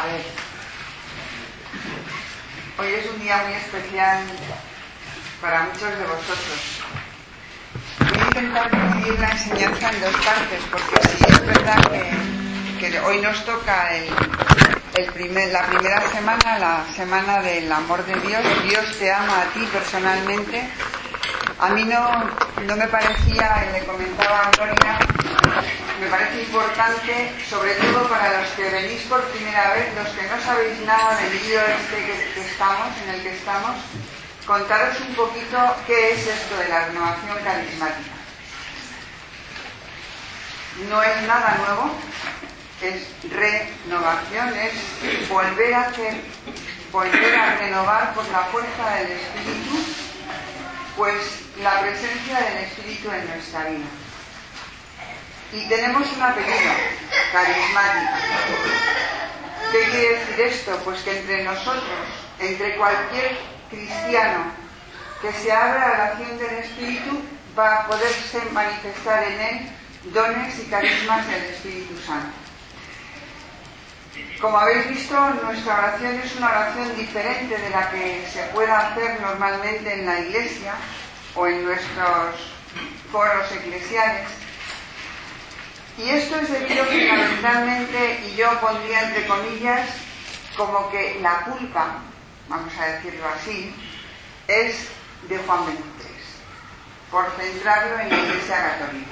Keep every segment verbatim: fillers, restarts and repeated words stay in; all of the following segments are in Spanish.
ver, hoy es un día muy especial para muchos de vosotros. Voy a intentar dividir la enseñanza en dos partes, porque sí es verdad que, que hoy nos toca el, el primer, la primera semana, la semana del amor de Dios. Dios te ama a ti personalmente. A mí no, no me parecía, le comentaba a Gloria, me parece importante, sobre todo para los que venís por primera vez, los que no sabéis nada del lío este que, que estamos, en el que estamos, contaros un poquito qué es esto de la renovación carismática. No es nada nuevo, es renovación, es volver a hacer, volver a renovar por la fuerza del Espíritu, pues la presencia del Espíritu en nuestra vida. Y tenemos un apellido, carismática. ¿Qué quiere decir esto? Pues que entre nosotros, entre cualquier cristiano que se abra a la acción del Espíritu, va a poderse manifestar en él dones y carismas del Espíritu Santo. Como habéis visto, nuestra oración es una oración diferente de la que se pueda hacer normalmente en la iglesia o en nuestros foros eclesiales. Y esto es debido fundamentalmente, y yo pondría entre comillas, como que la culpa, vamos a decirlo así, es de Juan veintitrés, por centrarlo en la Iglesia Católica.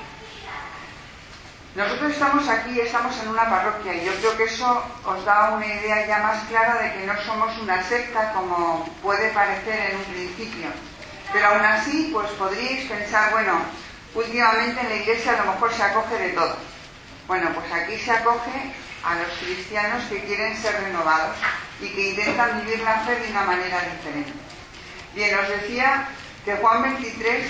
Nosotros estamos aquí, estamos en una parroquia, y yo creo que eso os da una idea ya más clara de que no somos una secta como puede parecer en un principio. Pero aún así, pues podríais pensar, bueno, últimamente en la Iglesia a lo mejor se acoge de todo. Bueno, pues aquí se acoge a los cristianos que quieren ser renovados y que intentan vivir la fe de una manera diferente. Bien, os decía que Juan veintitrés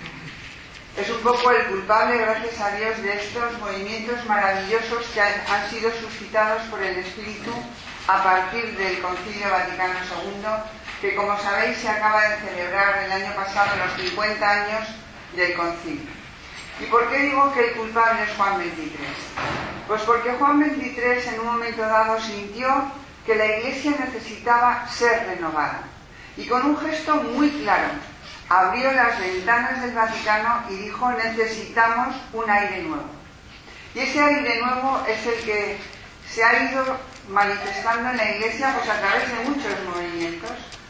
es un poco el culpable, gracias a Dios, de estos movimientos maravillosos que han, han sido suscitados por el Espíritu a partir del Concilio Vaticano segundo, que, como sabéis, se acaba de celebrar el año pasado los cincuenta años del Concilio. ¿Y por qué digo que el culpable es Juan veintitrés? Pues porque Juan veintitrés en un momento dado sintió que la Iglesia necesitaba ser renovada. Y con un gesto muy claro, abrió las ventanas del Vaticano y dijo: necesitamos un aire nuevo. Y ese aire nuevo es el que se ha ido manifestando en la Iglesia pues a través de muchos movimientos,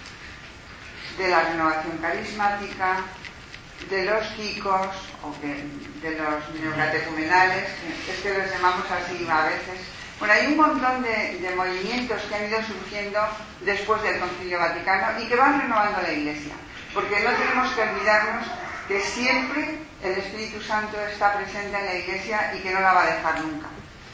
de la renovación carismática, de los quicos, o que, de los neocatecumenales, es que los llamamos así a veces. Bueno, hay un montón de, de movimientos que han ido surgiendo después del Concilio Vaticano y que van renovando la Iglesia, porque no tenemos que olvidarnos que siempre el Espíritu Santo está presente en la Iglesia y que no la va a dejar nunca.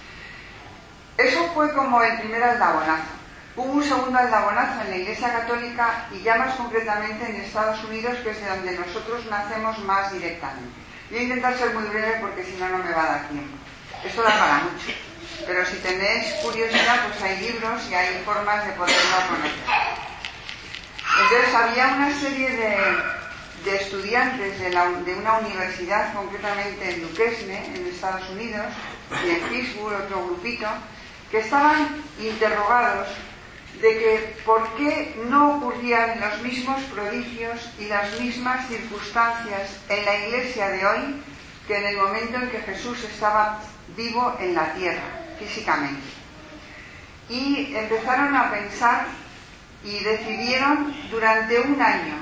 Eso fue como el primer aldabonazo. Hubo un segundo aldabonazo en la Iglesia Católica y ya más concretamente en Estados Unidos, que es de donde nosotros nacemos más directamente. Voy a intentar ser muy breve porque si no, no me va a dar tiempo. Esto da para mucho. Pero si tenéis curiosidad, pues hay libros y hay formas de poderlo conocer. Entonces había una serie de, de estudiantes de, la, de una universidad, concretamente en Duquesne, en Estados Unidos, y en Pittsburgh, otro grupito, que estaban interrogados de que por qué no ocurrían los mismos prodigios y las mismas circunstancias en la Iglesia de hoy que en el momento en que Jesús estaba vivo en la tierra, físicamente. Y empezaron a pensar y decidieron durante un año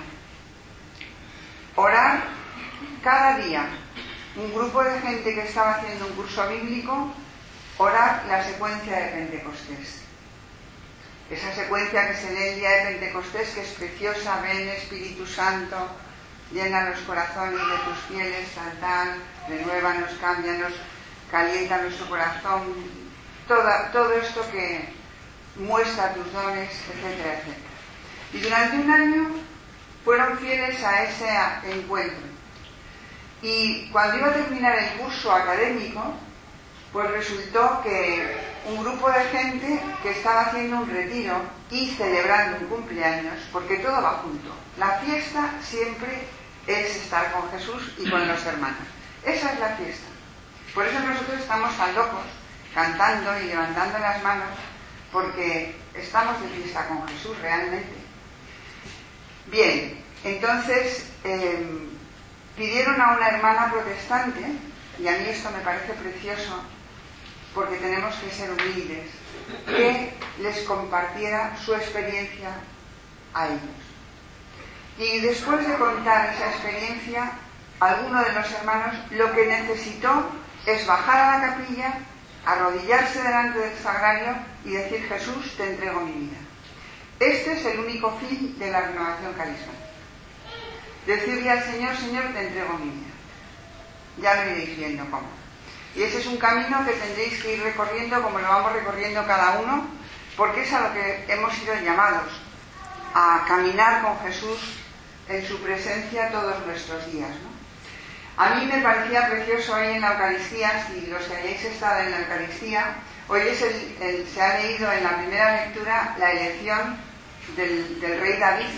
orar cada día. Un grupo de gente que estaba haciendo un curso bíblico, orar la secuencia de Pentecostés. Esa secuencia que se lee el día de Pentecostés, que es preciosa: ven Espíritu Santo, llena los corazones de tus fieles, tal, tal, renuévanos, cámbianos, calienta nuestro corazón, toda, todo esto que muestra tus dones, etcétera, etcétera. Y durante un año fueron fieles a ese encuentro. Y cuando iba a terminar el curso académico, pues resultó que un grupo de gente que estaba haciendo un retiro y celebrando un cumpleaños, porque todo va junto. La fiesta siempre es estar con Jesús y con los hermanos. Esa es la fiesta. Por eso nosotros estamos tan locos, cantando y levantando las manos, porque estamos de fiesta con Jesús realmente. Bien, entonces eh, pidieron a una hermana protestante, y a mí esto me parece precioso, porque tenemos que ser humildes, que les compartiera su experiencia a ellos. Y después de contar esa experiencia, alguno de los hermanos lo que necesitó es bajar a la capilla, arrodillarse delante del sagrario y decir: Jesús, te entrego mi vida. Este es el único fin de la renovación carismática. Decirle al Señor: Señor, te entrego mi vida. Ya lo iréis viendo cómo. Y ese es un camino que tendréis que ir recorriendo como lo vamos recorriendo cada uno, porque es a lo que hemos sido llamados, a caminar con Jesús en su presencia todos nuestros días, ¿no? A mí me parecía precioso hoy en la Eucaristía, si los que hayáis estado en la Eucaristía, hoy es el, el, se ha leído en la primera lectura la elección del, del rey David.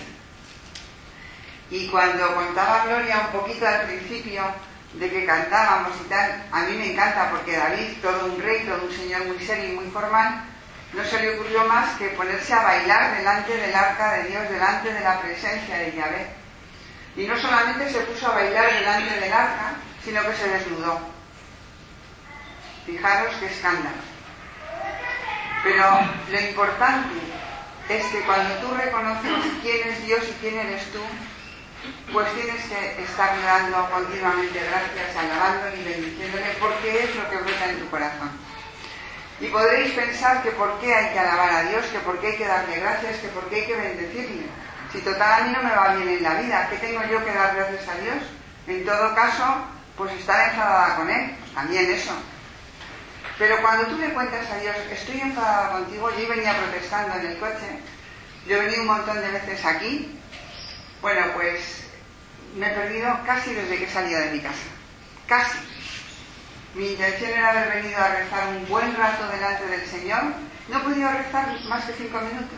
Y cuando contaba Gloria un poquito al principio de que cantábamos y tal, a mí me encanta, porque David, todo un rey, todo un señor muy serio y muy formal, no se le ocurrió más que ponerse a bailar delante del arca de Dios, delante de la presencia de Yahvé. Y no solamente se puso a bailar delante del arca, sino que se desnudó. Fijaros qué escándalo. Pero lo importante es que cuando tú reconoces quién es Dios y quién eres tú, pues tienes que estar dando continuamente gracias, alabándole y bendiciéndole, porque es lo que brota en tu corazón. Y podréis pensar que por qué hay que alabar a Dios, que por qué hay que darle gracias, que por qué hay que bendecirle. Si total a mí no me va bien en la vida, ¿qué tengo yo que dar gracias a Dios? En todo caso, pues estar enfadada con Él, pues también eso. Pero cuando tú le cuentas a Dios: estoy enfadada contigo, yo venía protestando en el coche, yo he venido un montón de veces aquí, bueno, pues me he perdido casi desde que salía de mi casa, casi. Mi intención era haber venido a rezar un buen rato delante del Señor, no he podido rezar más que cinco minutos.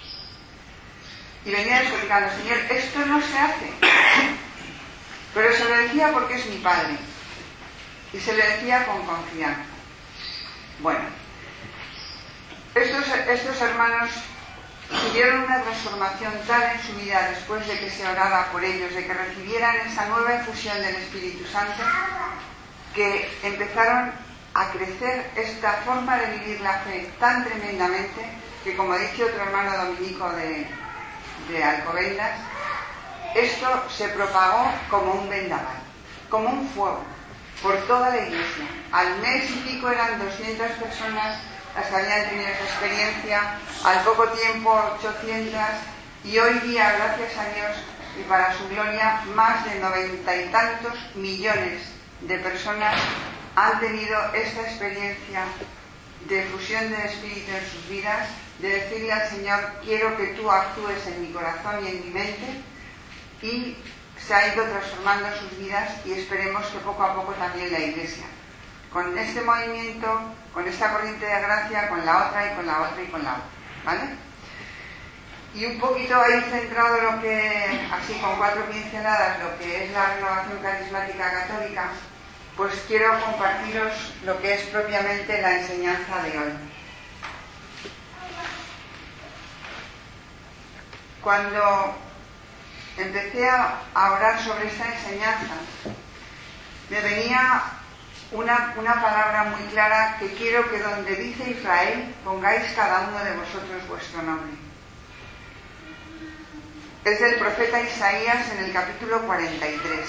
Y venía explicando: Señor, esto no se hace. Pero se lo decía porque es mi Padre. Y se le decía con confianza. Bueno, estos, estos hermanos tuvieron una transformación tal en su vida después de que se oraba por ellos, de que recibieran esa nueva efusión del Espíritu Santo, que empezaron a crecer esta forma de vivir la fe tan tremendamente que, como dice otro hermano dominico de, de Alcobendas, esto se propagó como un vendaval, como un fuego, por toda la iglesia. Al mes y pico eran doscientas personas las que habían tenido esa experiencia, al poco tiempo ochocientas, y hoy día, gracias a Dios y para su gloria, más de noventa y tantos millones de personas han tenido esta experiencia de fusión del Espíritu en sus vidas, de decirle al Señor: quiero que tú actúes en mi corazón y en mi mente, y se ha ido transformando sus vidas, y esperemos que poco a poco también la Iglesia, con este movimiento, con esta corriente de gracia, con la otra y con la otra y con la otra, ¿vale? Y un poquito ahí centrado lo que, así con cuatro pinceladas, lo que es la renovación carismática católica, pues quiero compartiros lo que es propiamente la enseñanza de hoy. Cuando empecé a orar sobre esta enseñanza, me venía una, una palabra muy clara, que quiero que donde dice Israel pongáis cada uno de vosotros vuestro nombre. Es del profeta Isaías en el capítulo cuarenta y tres.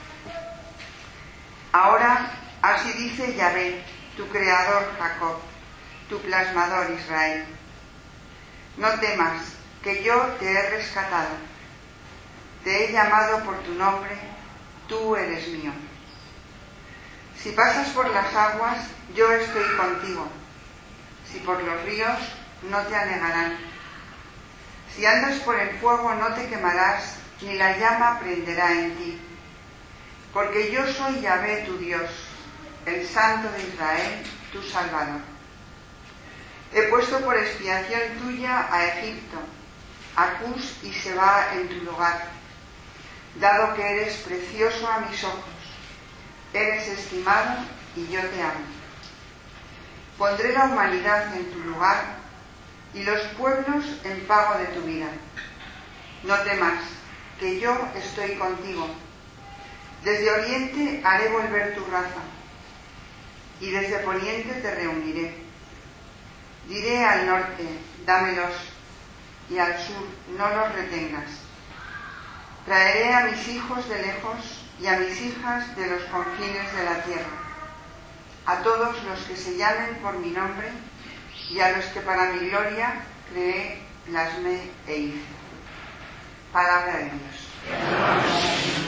Ahora, así dice Yahvé, tu creador Jacob, tu plasmador Israel: no temas, que yo te he rescatado, te he llamado por tu nombre, tú eres mío. Si pasas por las aguas, yo estoy contigo. Si por los ríos, no te anegarán. Si andas por el fuego, no te quemarás, ni la llama prenderá en ti. Porque yo soy Yahvé tu Dios, el Santo de Israel, tu Salvador. He puesto por expiación tuya a Egipto, a Cus y Seba en tu lugar, dado que eres precioso a mis ojos, eres estimado y yo te amo. Pondré la humanidad en tu lugar, y los pueblos en pago de tu vida. No temas, que yo estoy contigo. Desde oriente haré volver tu raza, y desde poniente te reuniré. Diré al norte, dámelos, y al sur, no los retengas. Traeré a mis hijos de lejos y a mis hijas de los confines de la tierra, a todos los que se llamen por mi nombre y a los que para mi gloria creé, plasmé e hice. Palabra de Dios.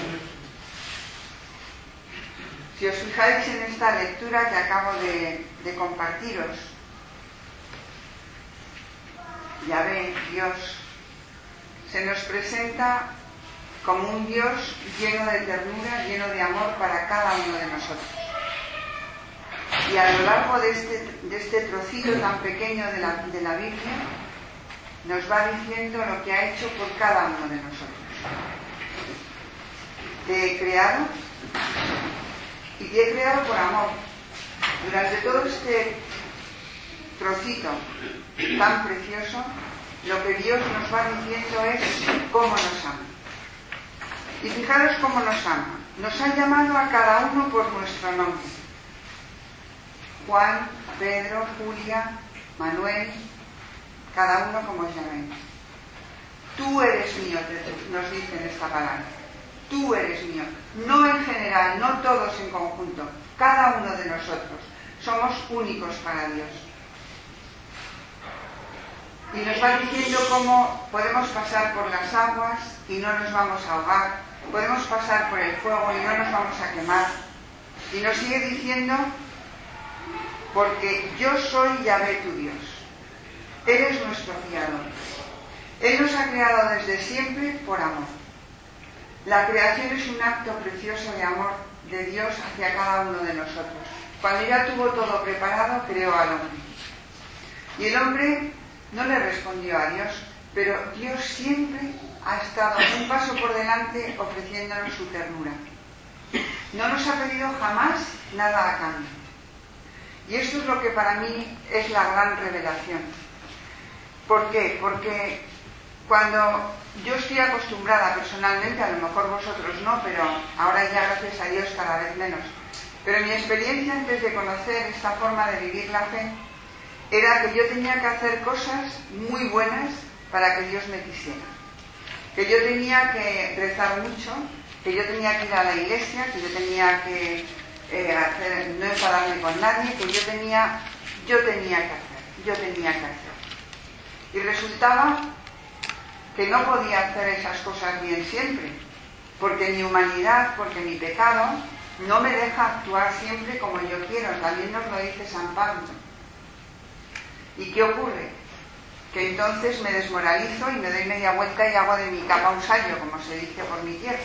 Si os fijáis en esta lectura que acabo de, de compartiros, Yahvé, Dios, se nos presenta como un Dios lleno de ternura, lleno de amor para cada uno de nosotros. Y a lo largo de este, de este trocito tan pequeño de la, de la Biblia, nos va diciendo lo que ha hecho por cada uno de nosotros. Te he creado y te he creado por amor. Durante todo este trocito tan precioso, lo que Dios nos va diciendo es cómo nos ama. Y fijaros cómo nos ama. Nos ha llamado a cada uno por nuestro nombre. Juan, Pedro, Julia, Manuel, cada uno como os llaméis. Tú eres mío, nos dice en esta palabra. Tú eres mío. No en general, no todos en conjunto. Cada uno de nosotros. Somos únicos para Dios. Y nos va diciendo cómo podemos pasar por las aguas y no nos vamos a ahogar. Podemos pasar por el fuego y no nos vamos a quemar. Y nos sigue diciendo, porque yo soy Yahvé tu Dios. Él es nuestro Criador. Él nos ha creado desde siempre por amor. La creación es un acto precioso de amor de Dios hacia cada uno de nosotros. Cuando ya tuvo todo preparado, creó al hombre. Y el hombre no le respondió a Dios, pero Dios siempre ha estado un paso por delante ofreciéndonos su ternura. No nos ha pedido jamás nada a cambio. Y esto es lo que para mí es la gran revelación. ¿Por qué? Porque cuando yo estoy acostumbrada personalmente, a lo mejor vosotros no, pero ahora ya gracias a Dios cada vez menos, pero mi experiencia antes de conocer esta forma de vivir la fe era que yo tenía que hacer cosas muy buenas para que Dios me quisiera. Que yo tenía que rezar mucho, que yo tenía que ir a la iglesia, que yo tenía que eh, hacer, no enfadarme con nadie, que yo tenía, yo tenía que hacer, yo tenía que hacer. Y resultaba que no podía hacer esas cosas bien siempre, porque mi humanidad, porque mi pecado, no me deja actuar siempre como yo quiero. También nos lo dice San Pablo. ¿Y qué ocurre? Que entonces me desmoralizo y me doy media vuelta y hago de mi capa un sayo, como se dice por mi tierra.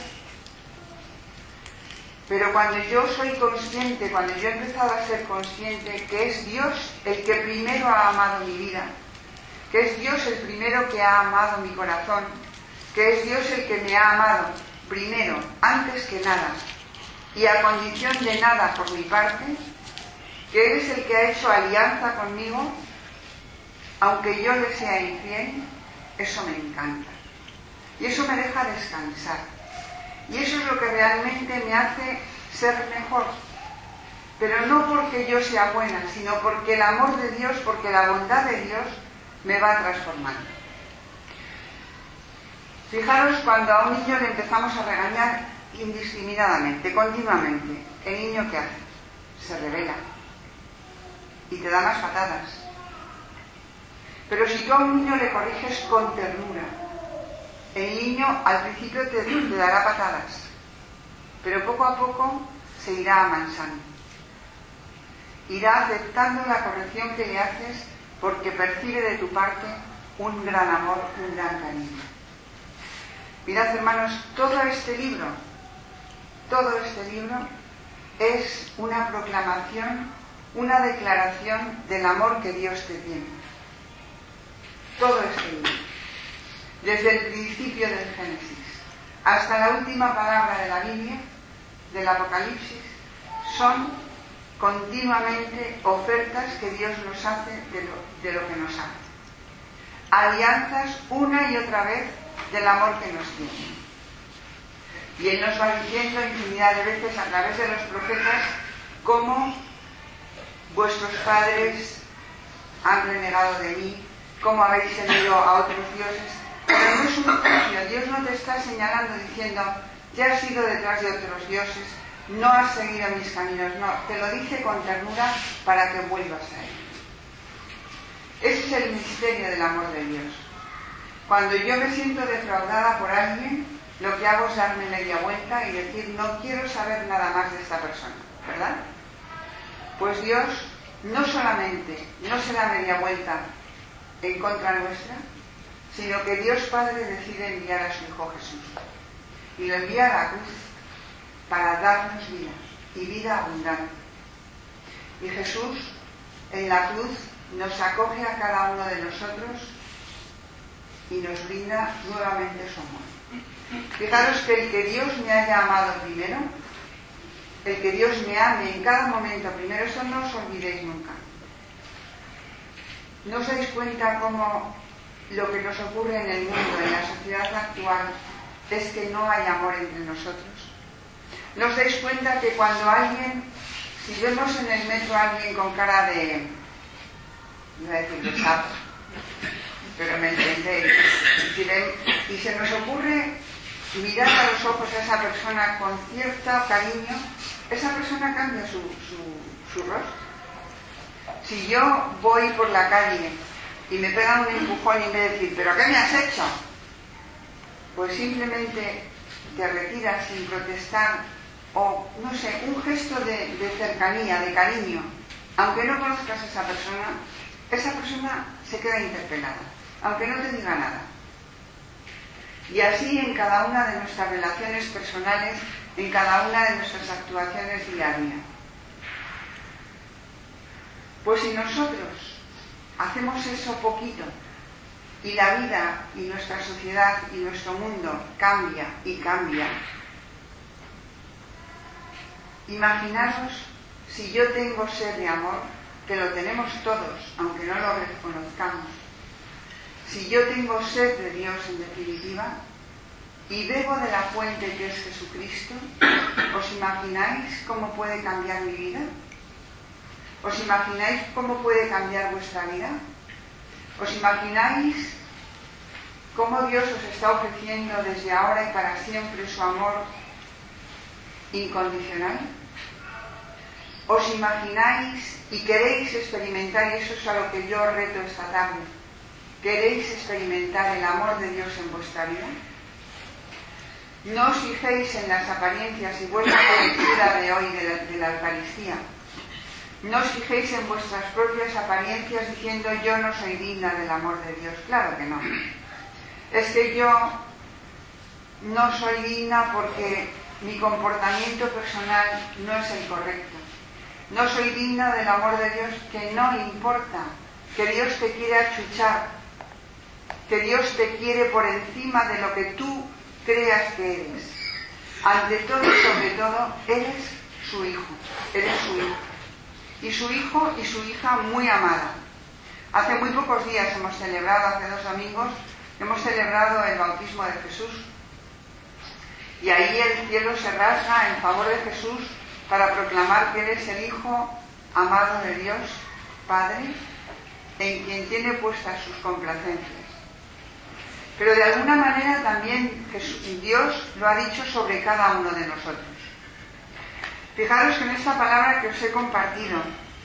Pero cuando yo soy consciente, cuando yo he empezado a ser consciente que es Dios el que primero ha amado mi vida, que es Dios el primero que ha amado mi corazón, que es Dios el que me ha amado primero, antes que nada, y a condición de nada por mi parte, que Él es el que ha hecho alianza conmigo, aunque yo le sea infiel, eso me encanta. Y eso me deja descansar. Y eso es lo que realmente me hace ser mejor. Pero no porque yo sea buena, sino porque el amor de Dios, porque la bondad de Dios me va transformando. Fijaros cuando a un niño le empezamos a regañar indiscriminadamente, continuamente. ¿El niño qué hace? Se rebela. Y te da más patadas. Pero si tú a un niño le corriges con ternura, el niño al principio te, te dará patadas, pero poco a poco se irá amansando. Irá aceptando la corrección que le haces porque percibe de tu parte un gran amor, un gran cariño. Mirad, hermanos, todo este libro, todo este libro es una proclamación, una declaración del amor que Dios te tiene. Todo este libro, desde el principio del Génesis hasta la última palabra de la Biblia, del Apocalipsis, son continuamente ofertas que Dios nos hace de lo, de lo que nos hace. alianzas una y otra vez del amor que nos tiene. Y Él nos va diciendo infinidad de veces a través de los profetas cómo vuestros padres han renegado de mí, cómo habéis seguido a otros dioses. Pero no es un juicio. Dios no te está señalando diciendo, ya has ido detrás de otros dioses, no has seguido mis caminos. No, te lo dice con ternura para que vuelvas a Él. Ese es el misterio del amor de Dios. Cuando yo me siento defraudada por alguien, lo que hago es darme media vuelta y decir, no quiero saber nada más de esta persona, ¿verdad? Pues Dios no solamente no se da media vuelta en contra nuestra, sino que Dios Padre decide enviar a su Hijo Jesús. Y lo envía a la cruz para darnos vida, y vida abundante. Y Jesús, en la cruz, nos acoge a cada uno de nosotros y nos brinda nuevamente su amor. Fijaros que el que Dios me haya amado primero, el que Dios me ame en cada momento primero, eso no os olvidéis nunca. ¿No os dais cuenta cómo lo que nos ocurre en el mundo, en la sociedad actual, es que no hay amor entre nosotros? ¿No os dais cuenta que cuando alguien, si vemos en el metro a alguien con cara de, iba a decir de sapo, pero me entendéis, si ven, y se nos ocurre mirar a los ojos a esa persona con cierto cariño, esa persona cambia su, su, su rostro. Si yo voy por la calle y me pegan un empujón y me decir, ¿pero qué me has hecho? Pues simplemente te retiras sin protestar, o no sé, un gesto de, de cercanía, de cariño, aunque no conozcas a esa persona, esa persona se queda interpelada, aunque no te diga nada. Y así en cada una de nuestras relaciones personales, en cada una de nuestras actuaciones diarias. Pues si nosotros hacemos eso poquito, y la vida y nuestra sociedad y nuestro mundo cambia y cambia, imaginaros si yo tengo sed de amor, que lo tenemos todos, aunque no lo reconozcamos. Si yo tengo sed de Dios en definitiva, y bebo de la fuente que es Jesucristo, ¿os imagináis cómo puede cambiar mi vida? ¿Os imagináis cómo puede cambiar vuestra vida? ¿Os imagináis cómo Dios os está ofreciendo desde ahora y para siempre su amor incondicional? ¿Os imagináis y queréis experimentar, y eso es a lo que yo os reto esta tarde, queréis experimentar el amor de Dios en vuestra vida? No os fijéis en las apariencias, y vuelvo a la lectura de hoy de la, de la Eucaristía. No os fijéis en vuestras propias apariencias diciendo yo no soy digna del amor de Dios. Claro que no. Es que yo no soy digna porque mi comportamiento personal no es el correcto. No soy digna del amor de Dios, que no importa, que Dios te quiere achuchar, que Dios te quiere por encima de lo que tú creas que eres. Ante todo y sobre todo, eres su hijo, eres su hijo. Y su hijo y su hija muy amada. Hace muy pocos días hemos celebrado, hace dos domingos, hemos celebrado el bautismo de Jesús. Y ahí el cielo se rasga en favor de Jesús para proclamar que Él es el Hijo amado de Dios, Padre, en quien tiene puestas sus complacencias. Pero de alguna manera también Jesús, Dios lo ha dicho sobre cada uno de nosotros. Fijaros que en esta palabra que os he compartido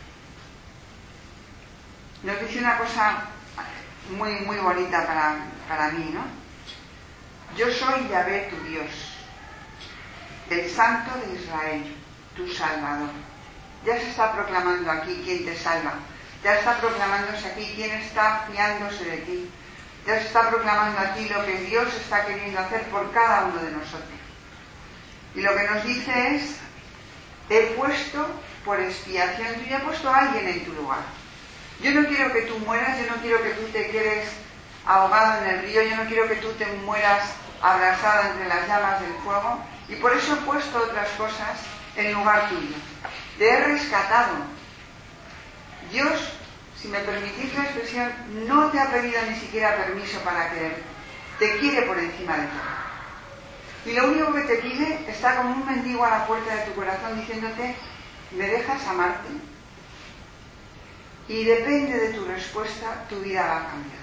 nos dice una cosa muy, muy bonita para, para mí, ¿no? Yo soy Yahvé tu Dios, el Santo de Israel, tu Salvador. Ya se está proclamando aquí quién te salva. Ya está proclamándose aquí quién está fiándose de ti. Ya se está proclamando aquí lo que Dios está queriendo hacer por cada uno de nosotros. Y lo que nos dice es: he puesto por expiación tuya, he puesto a alguien en tu lugar. Yo no quiero que tú mueras, yo no quiero que tú te quedes ahogado en el río, yo no quiero que tú te mueras abrasado entre las llamas del fuego, y por eso he puesto otras cosas en lugar tuyo. Te he rescatado. Dios si me permitís la expresión, no te ha pedido ni siquiera permiso para querer. Te quiere por encima de todo. Y lo único que te pide está como un mendigo a la puerta de tu corazón diciéndote, ¿me dejas amarte? Y depende de tu respuesta, tu vida va a cambiar.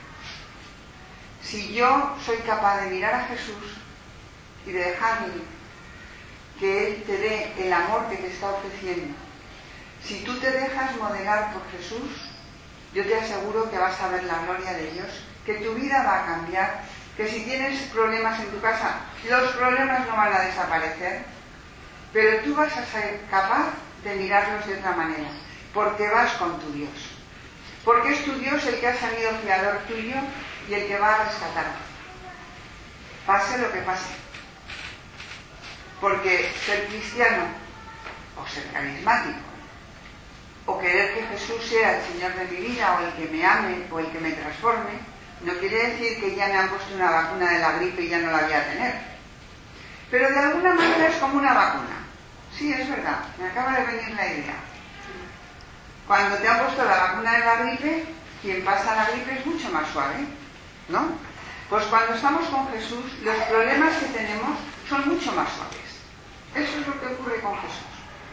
Si yo soy capaz de mirar a Jesús y de dejarle que Él te dé el amor que te está ofreciendo, si tú te dejas modelar por Jesús, yo te aseguro que vas a ver la gloria de Dios, que tu vida va a cambiar, que si tienes problemas en tu casa, los problemas no van a desaparecer, pero tú vas a ser capaz de mirarlos de otra manera, porque vas con tu Dios. Porque es tu Dios el que ha salido fiador tuyo y el que va a rescatarte. Pase lo que pase. Porque ser cristiano, o ser carismático, o querer que Jesús sea el Señor de mi vida, o el que me ame, o el que me transforme, no quiere decir que ya me han puesto una vacuna de la gripe y ya no la voy a tener. Pero de alguna manera es como una vacuna. Sí, es verdad, me acaba de venir la idea. Cuando te han puesto la vacuna de la gripe, quien pasa la gripe es mucho más suave, ¿no? Pues cuando estamos con Jesús, los problemas que tenemos son mucho más suaves. Eso es lo que ocurre con Jesús.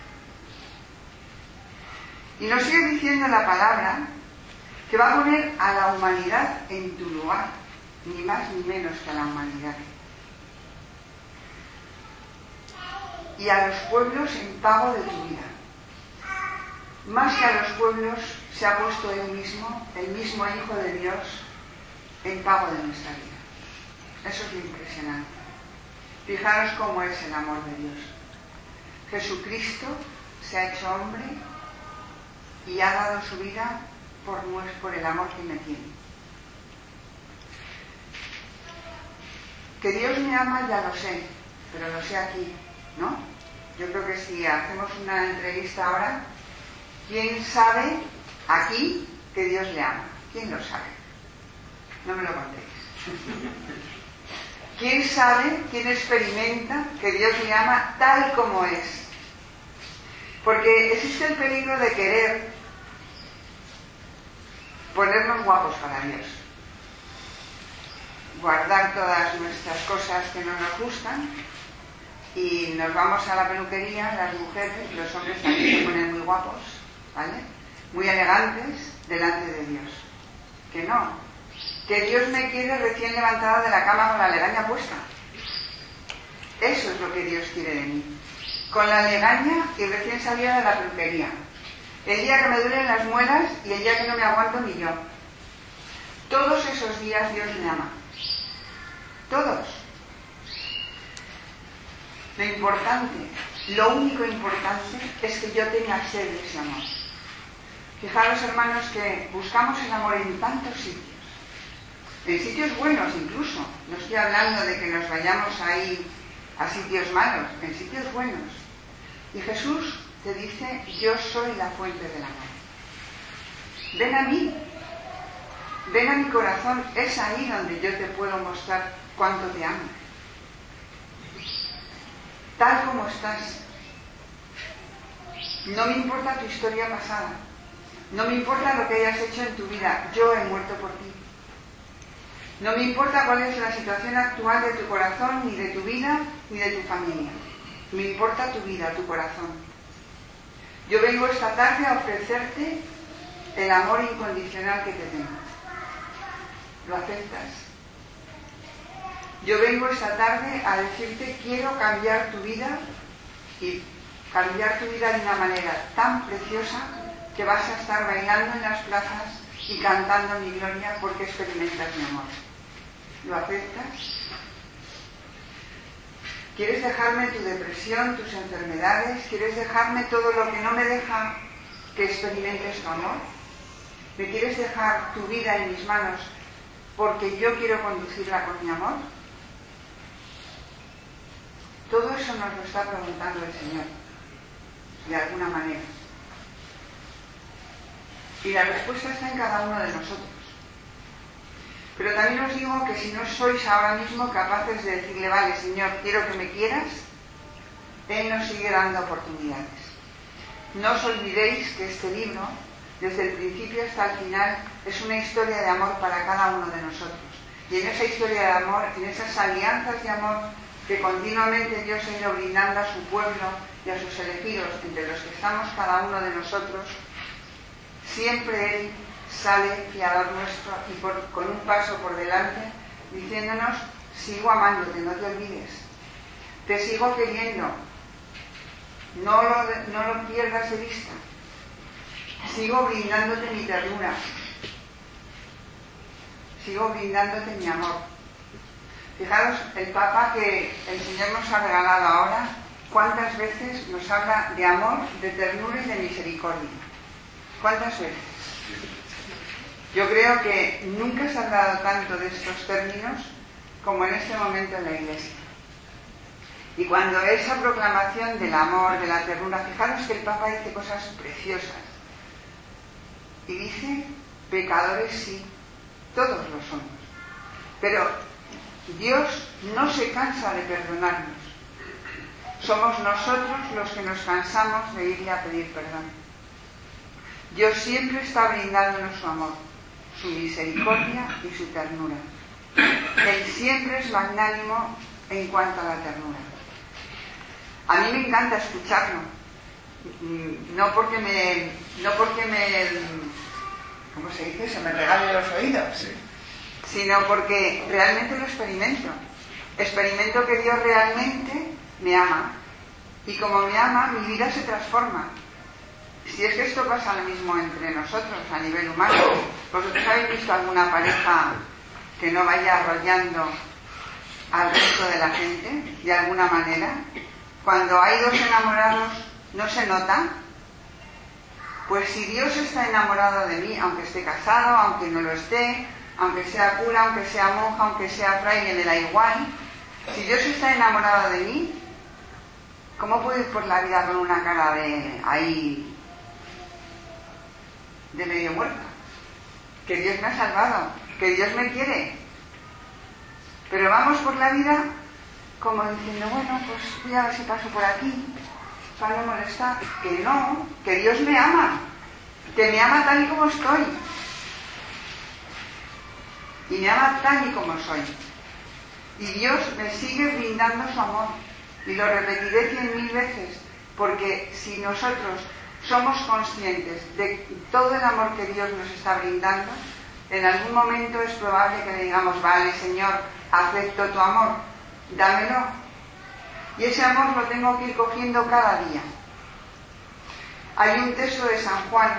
Y nos sigue diciendo la palabra que va a poner a la humanidad en tu lugar, ni más ni menos que a la humanidad. Y a los pueblos en pago de tu vida. Más que a los pueblos se ha puesto Él mismo, el mismo Hijo de Dios, en pago de nuestra vida. Eso es lo impresionante. Fijaros cómo es el amor de Dios. Jesucristo se ha hecho hombre y ha dado su vida por, por el amor que me tiene. Que Dios me ama ya lo sé, pero lo sé aquí, ¿no? Yo creo que si hacemos una entrevista ahora, ¿quién sabe aquí que Dios le ama? ¿Quién lo sabe? No me lo contéis. ¿Quién sabe, quién experimenta que Dios le ama tal como es? Porque existe el peligro de querer ponernos guapos para Dios. Guardar todas nuestras cosas que no nos gustan y nos vamos a la peluquería, las mujeres, los hombres también se ponen muy guapos, ¿vale? Muy elegantes delante de Dios. Que no. Que Dios me quiere recién levantada de la cama con la legaña puesta. Eso es lo que Dios quiere de mí. Con la legaña y recién salida de la peluquería. El día que me duelen las muelas y el día que no me aguanto ni yo. Todos esos días Dios me ama. Todos. Lo importante, lo único importante es que yo tenga sed de ese amor. Fijaros, hermanos, que buscamos el amor en tantos sitios. En sitios buenos incluso. No estoy hablando de que nos vayamos ahí a sitios malos, en sitios buenos. Y Jesús te dice, yo soy la fuente del amor. Ven a mí, ven a mi corazón, es ahí donde yo te puedo mostrar cuánto te amo. Tal como estás. No me importa tu historia pasada, no me importa lo que hayas hecho en tu vida, yo he muerto por ti. No me importa cuál es la situación actual de tu corazón, ni de tu vida, ni de tu familia. Me importa tu vida, tu corazón. Yo vengo esta tarde a ofrecerte el amor incondicional que te tengo. ¿Lo aceptas? Yo vengo esta tarde a decirte, quiero cambiar tu vida y cambiar tu vida de una manera tan preciosa que vas a estar bailando en las plazas y cantando mi gloria porque experimentas mi amor. ¿Lo aceptas? ¿Quieres dejarme tu depresión, tus enfermedades? ¿Quieres dejarme todo lo que no me deja que experimentes tu amor? ¿Me quieres dejar tu vida en mis manos porque yo quiero conducirla con mi amor? Todo eso nos lo está preguntando el Señor, de alguna manera. Y la respuesta está en cada uno de nosotros. Pero también os digo que si no sois ahora mismo capaces de decirle, vale, Señor, quiero que me quieras, Él nos sigue dando oportunidades. No os olvidéis que este libro desde el principio hasta el final, es una historia de amor para cada uno de nosotros. Y en esa historia de amor, en esas alianzas de amor que continuamente Dios ha ido brindando a su pueblo y a sus elegidos, entre los que estamos cada uno de nosotros, siempre Él sale fiador nuestro y por, con un paso por delante, diciéndonos: sigo amándote, no te olvides, te sigo queriendo, no lo, no lo pierdas de vista, sigo brindándote mi ternura, sigo brindándote mi amor. Fijaros, el Papa que el Señor nos ha regalado ahora, cuántas veces nos habla de amor, de ternura y de misericordia. ¿Cuántas veces? Yo creo que nunca se ha hablado tanto de estos términos como en este momento en la Iglesia. Y cuando esa proclamación del amor, de la ternura, fijaros que el Papa dice cosas preciosas. Y dice: pecadores sí, todos lo somos. Pero Dios no se cansa de perdonarnos. Somos nosotros los que nos cansamos de irle a pedir perdón. Dios siempre está brindándonos su amor, su misericordia y su ternura. Él siempre es magnánimo en cuanto a la ternura. A mí me encanta escucharlo, no porque me, no porque me, ¿cómo se dice? Se me regalen los oídos, sí. Sino porque realmente lo experimento. Experimento que Dios realmente me ama. Y como me ama, mi vida se transforma. Si es que esto pasa lo mismo entre nosotros a nivel humano. ¿Vosotros habéis visto alguna pareja que no vaya arrollando al resto de la gente de alguna manera? Cuando hay dos enamorados, ¿no se nota? Pues si Dios está enamorado de mí, aunque esté casado, aunque no lo esté, aunque sea cura, aunque sea monja, aunque sea fraile, me da igual. Si Dios está enamorado de mí, ¿cómo puedo ir por la vida con una cara de ahí, de medio muerta? Que Dios me ha salvado, que Dios me quiere. Pero vamos por la vida como diciendo: bueno, pues voy a ver si paso por aquí para no molestar. Que no, que Dios me ama, que me ama tal y como estoy. Y me ama tal y como soy. Y Dios me sigue brindando su amor. Y lo repetiré cien mil veces, porque si nosotros somos conscientes de todo el amor que Dios nos está brindando, en algún momento es probable que le digamos: vale, Señor, acepto tu amor, dámelo. Y ese amor lo tengo que ir cogiendo cada día. Hay un texto de San Juan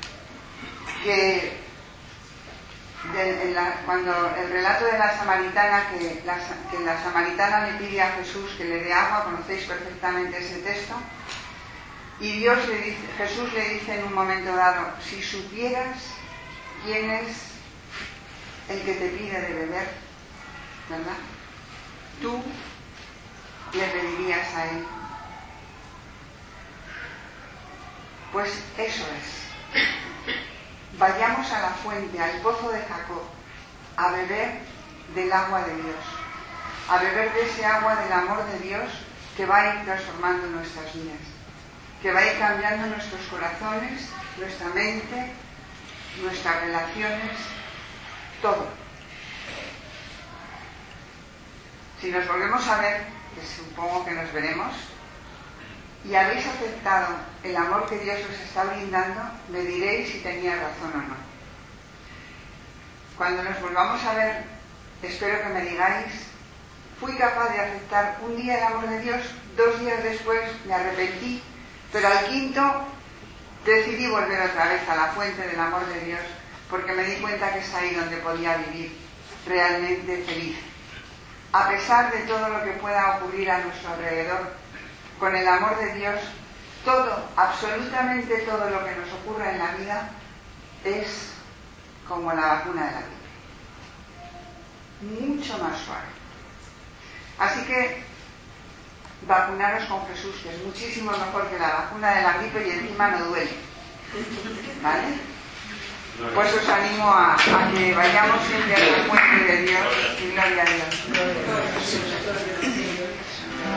que De, en la, cuando el relato de la samaritana, que la, que la samaritana le pide a Jesús que le dé agua, conocéis perfectamente ese texto, y Dios le dice, Jesús le dice en un momento dado: si supieras quién es el que te pide de beber, ¿verdad?, tú le pedirías a él. Pues eso es. Vayamos a la fuente, al pozo de Jacob, a beber del agua de Dios, a beber de ese agua del amor de Dios que va a ir transformando nuestras vidas, que va a ir cambiando nuestros corazones, nuestra mente, nuestras relaciones, todo. Si nos volvemos a ver, que supongo que nos veremos, y habéis aceptado el amor que Dios os está brindando, me diréis si tenía razón o no. Cuando nos volvamos a ver, espero que me digáis: fui capaz de aceptar un día el amor de Dios, dos días después me arrepentí, pero al quinto decidí volver otra vez a la fuente del amor de Dios, porque me di cuenta que es ahí donde podía vivir realmente feliz. A pesar de todo lo que pueda ocurrir a nuestro alrededor, con el amor de Dios, todo, absolutamente todo lo que nos ocurra en la vida es como la vacuna de la gripe, mucho más suave. Así que vacunaros con Jesús, que es muchísimo mejor que la vacuna de la gripe y encima no duele, ¿vale? Pues os animo a, a que vayamos siempre a la fuente de Dios y gloria a Dios.